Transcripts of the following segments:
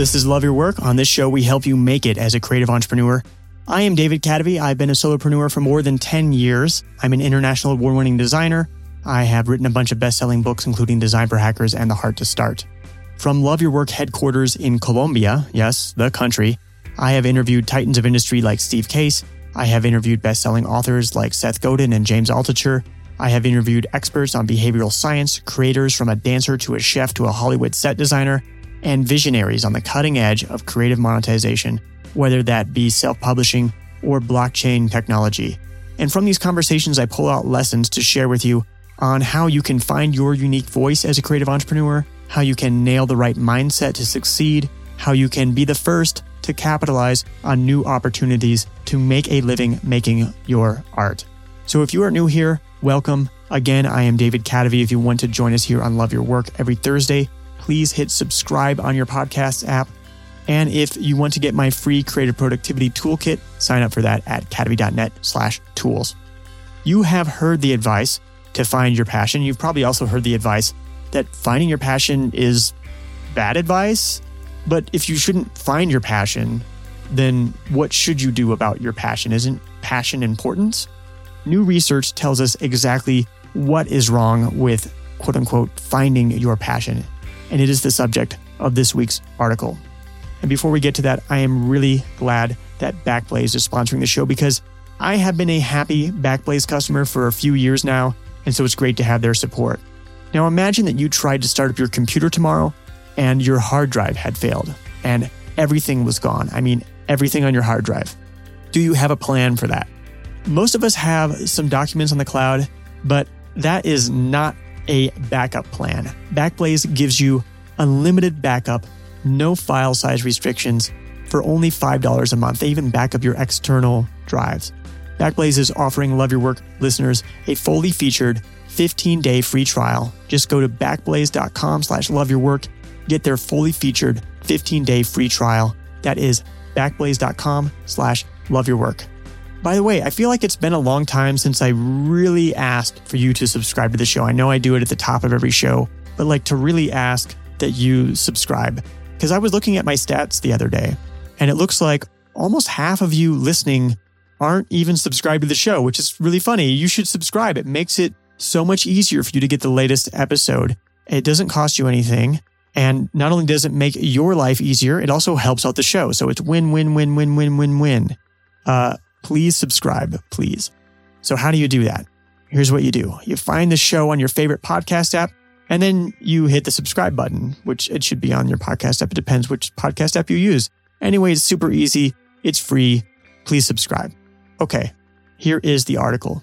This is Love Your Work. On this show, we help you make it as a creative entrepreneur. I am David Cadavy. I've been a solopreneur for more than 10 years. I'm an international award-winning designer. I have written a bunch of best-selling books, including Design for Hackers and The Heart to Start. From Love Your Work headquarters in Colombia, yes, the country, I have interviewed titans of industry like Steve Case. I have interviewed best-selling authors like Seth Godin and James Altucher. I have interviewed experts on behavioral science, creators from a dancer to a chef to a Hollywood set designer, and visionaries on the cutting edge of creative monetization, whether that be self-publishing or blockchain technology. And from these conversations, I pull out lessons to share with you on how you can find your unique voice as a creative entrepreneur, how you can nail the right mindset to succeed, how you can be the first to capitalize on new opportunities to make a living making your art. So if you are new here, welcome. Again, I am David Cadavy. If you want to join us here on Love Your Work every Thursday, please hit subscribe on your podcast app. And if you want to get my free creative productivity toolkit, sign up for that at cadavy.net/tools. You have heard the advice to find your passion. You've probably also heard the advice that finding your passion is bad advice. But if you shouldn't find your passion, then what should you do about your passion? Isn't passion important? New research tells us exactly what is wrong with quote unquote finding your passion. And it is the subject of this week's article. And before we get to that, I am really glad that Backblaze is sponsoring the show because I have been a happy Backblaze customer for a few years now, and so it's great to have their support. Now imagine that you tried to start up your computer tomorrow and your hard drive had failed and everything was gone. I mean, everything on your hard drive. Do you have a plan for that? Most of us have some documents on the cloud, but that is not a backup plan. Backblaze gives you unlimited backup, no file size restrictions for only $5 a month. They even back up your external drives. Backblaze is offering Love Your Work listeners a fully featured 15-day free trial. Just go to backblaze.com/loveyourwork. Get their fully featured 15-day free trial. That is backblaze.com/loveyourwork. By the way, I feel like it's been a long time since I really asked for you to subscribe to the show. I know I do it at the top of every show, but like to really ask that you subscribe. Because I was looking at my stats the other day, and it looks like almost half of you listening aren't even subscribed to the show, which is really funny. You should subscribe. It makes it so much easier for you to get the latest episode. It doesn't cost you anything. And not only does it make your life easier, it also helps out the show. So it's win, win, win, win, win, win, win. Please subscribe, please. So how do you do that? Here's what you do. You find the show on your favorite podcast app, and then you hit the subscribe button, which it should be on your podcast app. It depends which podcast app you use. Anyway, it's super easy. It's free. Please subscribe. Okay, here is the article.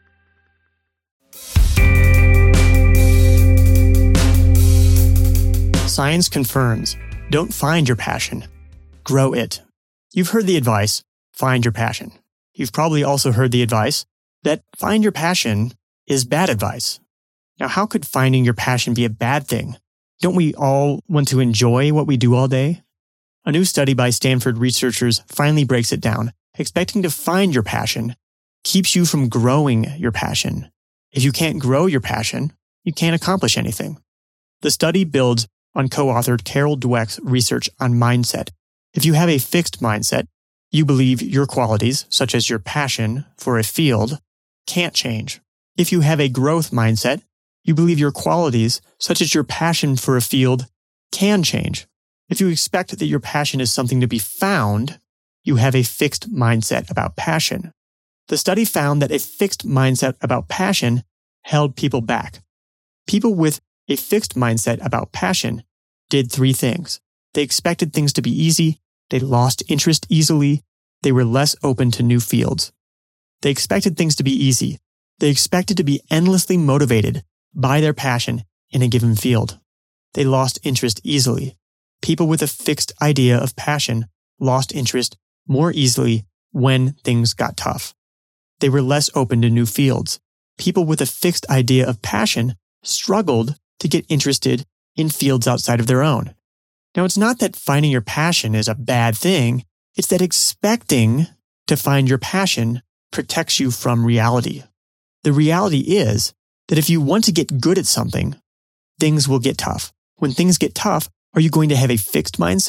Science confirms, don't find your passion, grow it. You've heard the advice, find your passion. You've probably also heard the advice that find your passion is bad advice. Now, how could finding your passion be a bad thing? Don't we all want to enjoy what we do all day? A new study by Stanford researchers finally breaks it down. Expecting to find your passion keeps you from growing your passion. If you can't grow your passion, you can't accomplish anything. The study builds on co-authored Carol Dweck's research on mindset. If you have a fixed mindset, you believe your qualities, such as your passion for a field, can't change. If you have a growth mindset, you believe your qualities, such as your passion for a field, can change. If you expect that your passion is something to be found, you have a fixed mindset about passion. The study found that a fixed mindset about passion held people back. People with a fixed mindset about passion did three things. They expected things to be easy. They lost interest easily. They were less open to new fields. They expected things to be easy. They expected to be endlessly motivated by their passion in a given field. They lost interest easily. People with a fixed idea of passion lost interest more easily when things got tough. They were less open to new fields. People with a fixed idea of passion struggled to get interested in fields outside of their own. Now, it's not that finding your passion is a bad thing. It's that expecting to find your passion protects you from reality. The reality is that if you want to get good at something, things will get tough. When things get tough, are you going to have a fixed mindset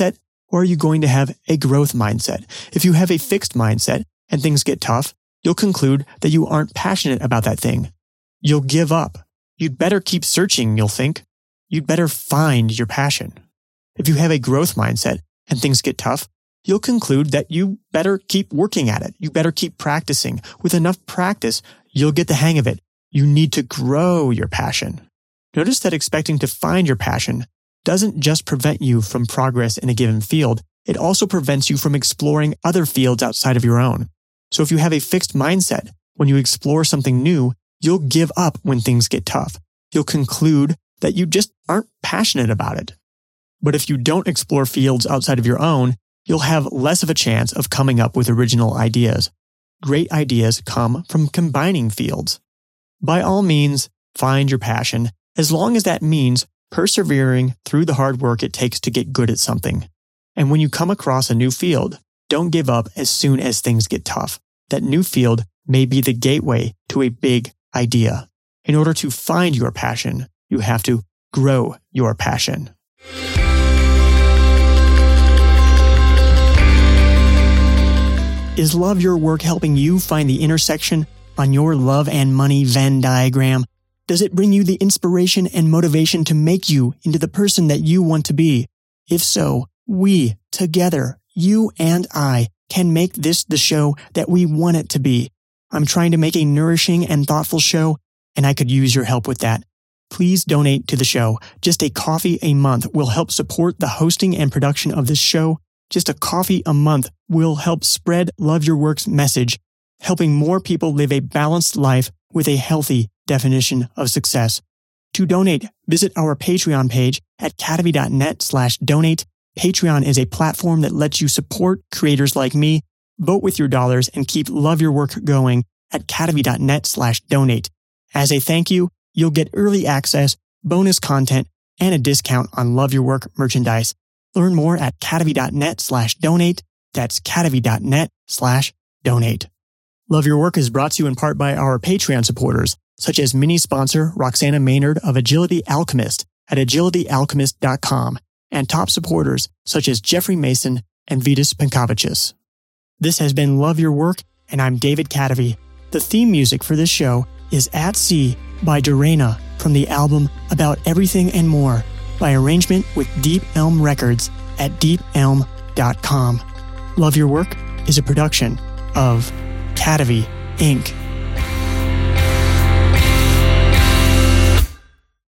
Or are you going to have a growth mindset? If you have a fixed mindset and things get tough, you'll conclude that you aren't passionate about that thing. You'll give up. You'd better keep searching, you'll think. You'd better find your passion. If you have a growth mindset and things get tough, you'll conclude that you better keep working at it. You better keep practicing. With enough practice, you'll get the hang of it. You need to grow your passion. Notice that expecting to find your passion doesn't just prevent you from progress in a given field, it also prevents you from exploring other fields outside of your own. So if you have a fixed mindset, when you explore something new, you'll give up when things get tough. You'll conclude that you just aren't passionate about it. But if you don't explore fields outside of your own, you'll have less of a chance of coming up with original ideas. Great ideas come from combining fields. By all means, find your passion, as long as that means persevering through the hard work it takes to get good at something. And when you come across a new field, don't give up as soon as things get tough. That new field may be the gateway to a big idea. In order to find your passion, you have to grow your passion. Is Love Your Work helping you find the intersection on your love and money Venn diagram? Does it bring you the inspiration and motivation to make you into the person that you want to be? If so, we, together, you and I, can make this the show that we want it to be. I'm trying to make a nourishing and thoughtful show, and I could use your help with that. Please donate to the show. Just a coffee a month will help support the hosting and production of this show. Just a coffee a month will help spread Love Your Work's message, helping more people live a balanced life with a healthy definition of success. To donate, visit our Patreon page at kadavy.net/donate. Patreon is a platform that lets you support creators like me, vote with your dollars, and keep Love Your Work going at kadavy.net/donate. As a thank you, you'll get early access, bonus content, and a discount on Love Your Work merchandise. Learn more at kadavy.net/donate. That's kadavy.net/donate. Love Your Work is brought to you in part by our Patreon supporters, such as mini sponsor Roxana Maynard of Agility Alchemist at agilityalchemist.com, and top supporters such as Jeffrey Mason and Vitas Pankavicius. This has been Love Your Work, and I'm David Kadavy. The theme music for this show is At Sea by Dorena from the album About Everything and More, by arrangement with Deep Elm Records at deepelm.com. Love Your Work is a production of Kadavy, Inc.